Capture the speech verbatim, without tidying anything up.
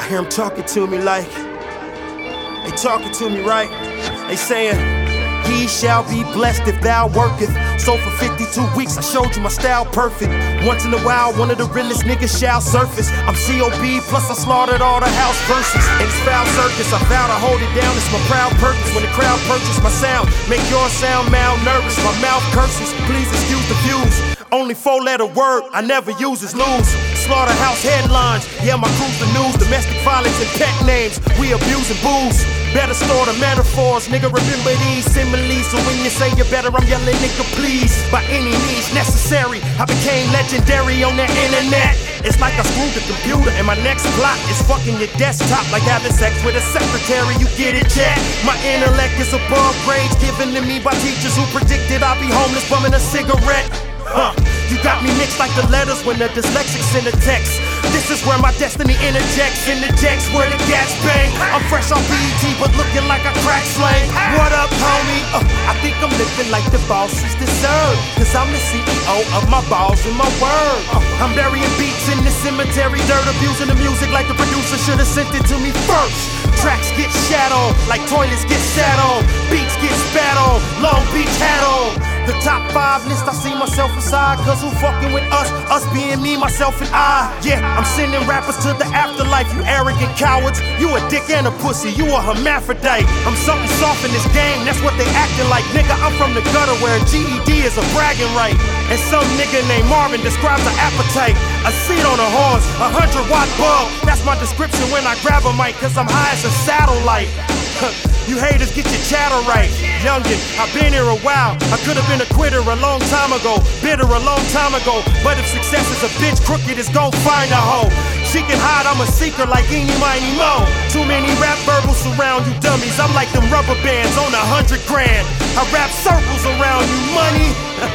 I hear them talking to me like, they talking to me right. They saying, ye shall be blessed if thou worketh. So for fifty-two weeks I showed you my style perfect. Once in a while one of the realest niggas shall surface. I'm C O B plus I slaughtered all the house verses. In this foul circus I vow to hold it down. It's my proud purpose. When the crowd purchase my sound, make your sound malnourished. My mouth curses, please excuse the views. Only four letter word I never use is lose. Slaughterhouse headlines, yeah my crew's the news. Domestic violence and pet names, we abusing booze. Better store the metaphors, nigga remember these similes. So when you say you're better, I'm yelling nigga please. By any means necessary, I became legendary on the internet. It's like I screwed the computer and my next plot is fucking your desktop. Like having sex with a secretary, you get it, chat. My intellect is above grades given to me by teachers who predicted I'd be homeless bumming a cigarette. Huh, you got me mixed like the letters when the dyslexics in the text. This is where my destiny interjects, interjects where the gas bang. I'm fresh on B E T but looking like a crack slang. What up, homie? Uh, I think I'm living like the bosses deserve, cause I'm the C E O of my balls and my word. Uh, I'm burying beats in the cemetery dirt, abusing the music like the producer should've sent it to me first. Tracks get shat on, like toilets get sat on. Beats get spat on, Long Beach hat on. The top five list, I see myself inside. Cause who fucking with us? Us being me, myself and I. Yeah, I'm sending rappers to the afterlife, you arrogant cowards. You a dick and a pussy, you a hermaphrodite. I'm something soft in this game, that's what they acting like. Nigga, I'm from the gutter where G E D is a bragging right. And some nigga named Marvin describes an appetite. A seat on a horse, a hundred watt bulb. That's my description when I grab a mic, cause I'm high as a satellite. You haters, get your chatter right. Youngin', I've been here a while. I could've been a quitter a long time ago, bitter a long time ago. But if success is a bitch, crooked is gon' find a hoe. She can hide, I'm a seeker like Eeny Miny Mo. Too many rap verbals surround you dummies. I'm like them rubber bands on a hundred grand. I wrap circles around you, money.